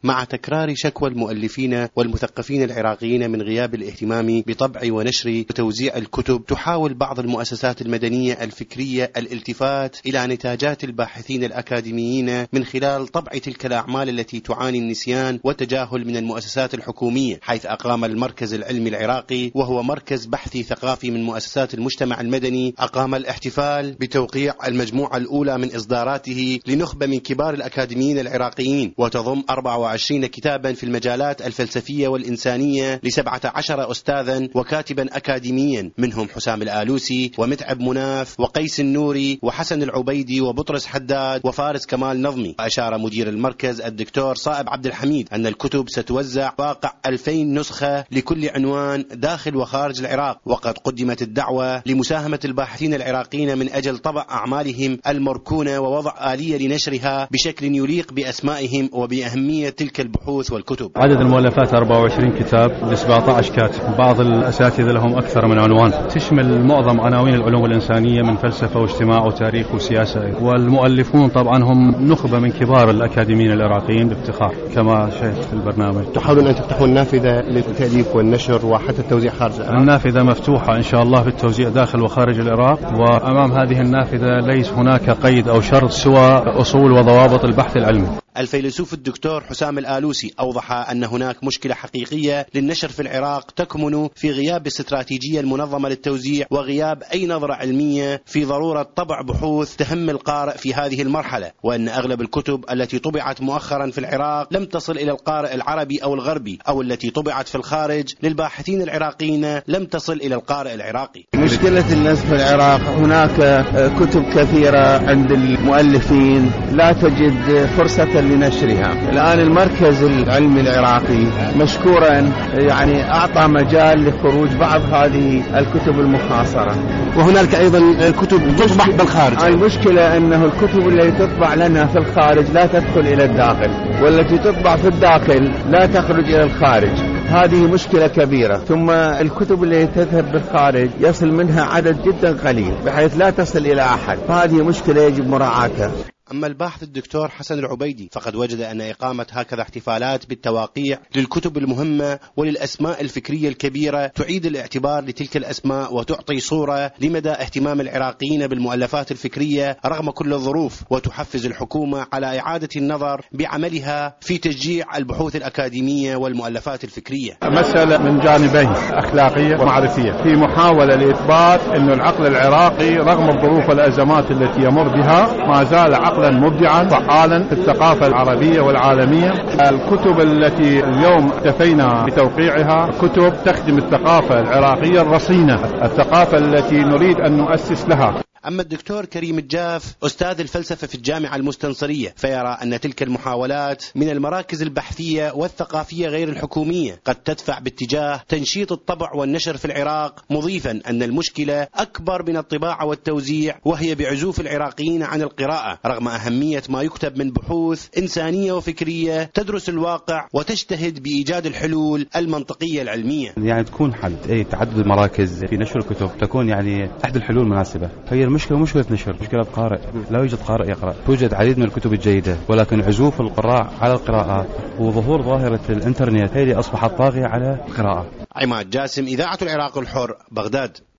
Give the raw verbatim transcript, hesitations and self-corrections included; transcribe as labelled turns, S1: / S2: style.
S1: مع تكرار شكوى المؤلفين والمثقفين العراقيين من غياب الاهتمام بطبع ونشر وتوزيع الكتب، تحاول بعض المؤسسات المدنية الفكرية الالتفات إلى نتاجات الباحثين الأكاديميين من خلال طبع تلك الأعمال التي تعاني النسيان والتجاهل من المؤسسات الحكومية، حيث أقام المركز العلمي العراقي، وهو مركز بحثي ثقافي من مؤسسات المجتمع المدني، أقام الاحتفال بتوقيع المجموعة الأولى من إصداراته لنخبة من كبار الأكاديميين العراقيين، وتضم أربعة وعشرين كتابا في المجالات الفلسفية والإنسانية لسبعة عشر أستاذا وكاتبا أكاديميا، منهم حسام الآلوسي ومتعب مناف وقيس النوري وحسن العبيدي وبطرس حداد وفارس كمال نظمي. وأشار مدير المركز الدكتور صائب عبد الحميد أن الكتب ستوزع واقع ألفين نسخة لكل عنوان داخل وخارج العراق، وقد قدمت الدعوة لمساهمة الباحثين العراقيين من أجل طبع أعمالهم المركونة ووضع آلية لنشرها بشكل يليق بأسمائهم وبأهمية تلك البحوث والكتب.
S2: عدد المؤلفات أربعة وعشرين كتاب ل سبعة عشر كاتب، بعض الأساتذة لهم أكثر من عنوان، تشمل معظم عناوين العلوم الإنسانية من فلسفة واجتماع وتاريخ وسياسة، والمؤلفون طبعا هم نخبة من كبار الأكاديميين العراقيين بافتخار كما شاهدت في البرنامج.
S1: تحاولون أن تفتحون نافذة للتأليف والنشر وحتى التوزيع خارج العراق؟
S2: النافذة مفتوحة إن شاء الله في التوزيع داخل وخارج العراق، وأمام هذه النافذة ليس هناك قيد أو شرط سوى أصول وضوابط البحث العلمي.
S1: الفيلسوف الدكتور حسام الآلوسي أوضح أن هناك مشكلة حقيقية للنشر في العراق تكمن في غياب الاستراتيجية المنظمة للتوزيع وغياب أي نظرة علمية في ضرورة طبع بحوث تهم القارئ في هذه المرحلة، وأن أغلب الكتب التي طبعت مؤخرا في العراق لم تصل إلى القارئ العربي أو الغربي، أو التي طبعت في الخارج للباحثين العراقيين لم تصل إلى القارئ العراقي.
S3: مشكلة الناس في العراق هناك كتب كثيرة عند المؤلفين لا تجد فرصة لنشرها. الآن المركز العلمي العراقي مشكورا يعني أعطى مجال لخروج بعض هذه الكتب المخاصرة،
S1: وهناك أيضا كتب تطبع بالخارج.
S3: المشكلة أنه الكتب التي تطبع لنا في الخارج لا تدخل إلى الداخل، والتي تطبع في الداخل لا تخرج إلى الخارج. هذه مشكلة كبيرة. ثم الكتب التي تذهب بالخارج يصل منها عدد جدا قليل بحيث لا تصل إلى أحد، فهذه مشكلة يجب مراعاتها.
S1: أما الباحث الدكتور حسن العبيدي فقد وجد أن إقامة هكذا احتفالات بالتواقيع للكتب المهمة وللأسماء الفكرية الكبيرة تعيد الاعتبار لتلك الأسماء وتعطي صورة لمدى اهتمام العراقيين بالمؤلفات الفكرية رغم كل الظروف، وتحفز الحكومة على إعادة النظر بعملها في تشجيع البحوث الأكاديمية والمؤلفات الفكرية.
S4: مسألة من جانبين، أخلاقية ومعرفية، في محاولة لإثبات أن العقل العراقي رغم الظروف والأزمات التي يمر بها ما زال عقل عقلا مبدعا فعالا في الثقافة العربية والعالمية. الكتب التي اليوم اكتفينا بتوقيعها كتب تخدم الثقافة العراقية الرصينة، الثقافة التي نريد أن نؤسس لها.
S1: أما الدكتور كريم الجاف أستاذ الفلسفة في الجامعة المستنصرية فيرى أن تلك المحاولات من المراكز البحثية والثقافية غير الحكومية قد تدفع باتجاه تنشيط الطبع والنشر في العراق، مضيفا أن المشكلة أكبر من الطباعة والتوزيع وهي بعزوف العراقيين عن القراءة رغم أهمية ما يكتب من بحوث إنسانية وفكرية تدرس الواقع وتجتهد بإيجاد الحلول المنطقية العلمية.
S5: يعني تكون حل أي تعدد المراكز في نشر الكتب تكون يعني أحد الحلول المناسبة. هي المشكلة مشكلة نشر، مشكلة قارئ، لا يوجد قارئ يقرأ، توجد عديد من الكتب الجيدة ولكن عزوف القراء على القراءة وظهور ظاهرة الإنترنت هي اللي أصبحت طاغية على القراءة.
S1: عماد جاسم، إذاعة العراق الحر، بغداد.